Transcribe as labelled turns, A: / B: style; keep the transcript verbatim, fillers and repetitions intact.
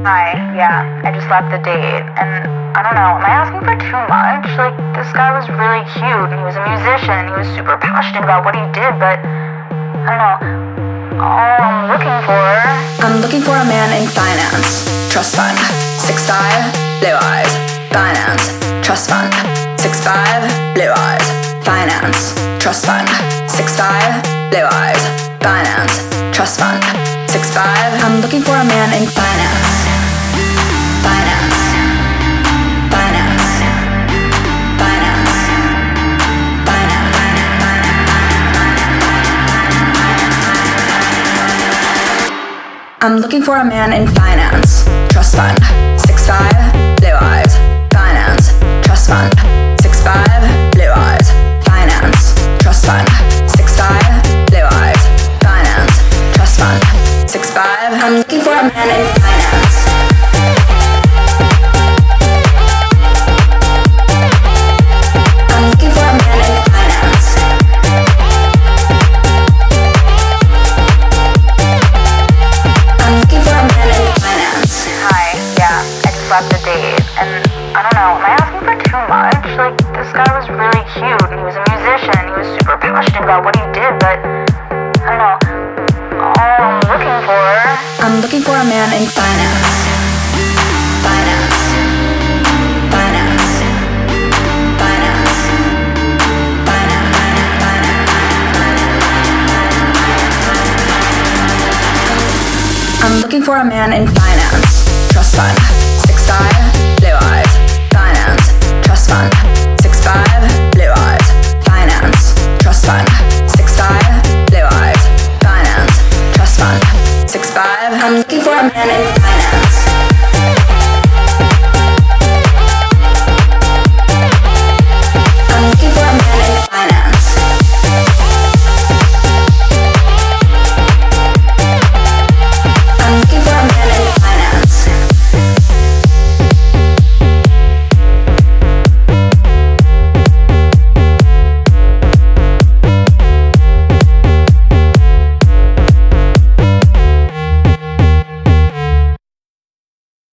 A: Hi, yeah, I just left the date, and I don't know, am I asking for too much? Like, this guy was really cute, and he was a musician, and he was super passionate about what he did, but, I don't know, all I'm looking for...
B: I'm looking for a man in finance, trust fund, six five, blue eyes, finance, trust fund, six five, blue eyes, finance, trust fund, six five, blue eyes, finance, trust fund, six five. I'm looking for a man in finance. Finance. Finance. Finance. Finance. I'm looking for a man in finance. Trust fund. Six five. Blue eyes. Finance. Trust fund. Six five. Blue eyes. Finance. Trust fund. Six five. Blue eyes. Finance. Trust fund. Six five. I'm looking for a man in finance. I'm looking for a man in finance. I'm looking for a man in finance.
A: Hi, yeah, I just left the date, and I don't know, am I asking for too much? Like, this guy was really cute, and he was a musician, and he was super passionate about what he did, but, I don't know, all I'm looking for...
B: I'm looking for a man in finance. Finance. Finance. Finance. Finance. I'm looking for a man in finance. Trust fund. Six five. Blue eyes. Finance. Trust fund. Six five. Blue eyes. Finance. Trust fund. Six five. Blue eyes. Finance. Trust fund. Six five. I'm looking for a man in finance.